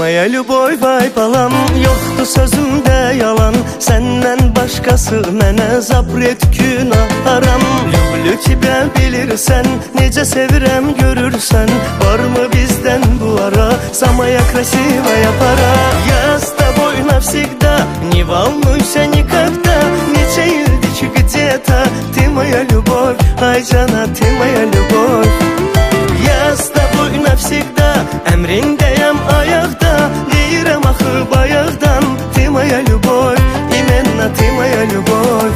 moja любовь, vay balam, yoxdur sözümdə yalan. Səndən başqası mənə zapret, günah haram. Люблю тебя bilirsən, necə sevirəm görürsən. Varmı bizdən bu ara samaya красивая пора? Я с тобой навсегда, не волнуйся никогда. Neçə ildir ki где-то ты моя любовь, ay cana, ты моя любовь. Я с тобой навсегда, əmrindəyəm ayaqda. Deyirəm axı bayaqdan, ты моя любовь, именно ты моя любовь.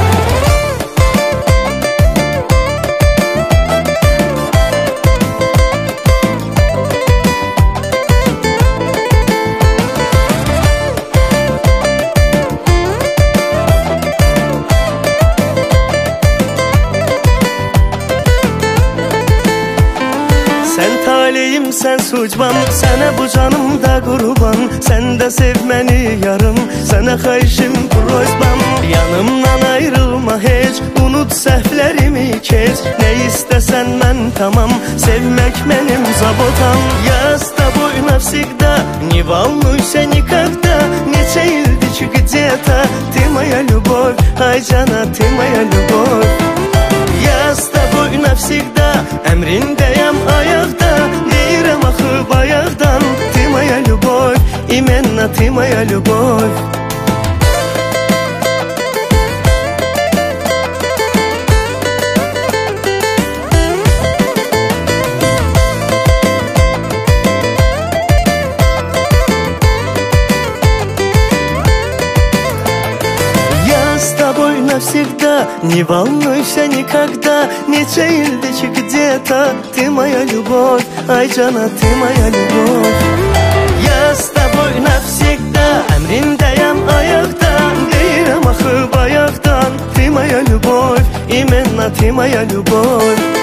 Sən taleyim, sən sucbam, sənə bu canımda qurban. Sən də sev məni yarım, sənə xahişim, prozbam. Yanımdan ayrılma heç, unut səhvlərimi keç. Nə istəsən mən tamam, sevmək mənim zabotam. Я с тобой навсегда, не волнуйся никогда. Neçə ildir ki где-то ты моя любовь, ay cana, ты моя любовь. Я с тобой навсегда, əmrindəyəm ayaqda. Deyirəm axı bayaqdan, ты моя любовь, именно ты моя любовь. Навсегда, не волнуйся никогда. Neçə ildir ki где-то ты моя любовь, ay cana, ты моя любовь. Я с тобой навсегда, əmrindəyəm ayaqda. Deyirəm axı bayaqdan, ты моя любовь, именно ты моя любовь.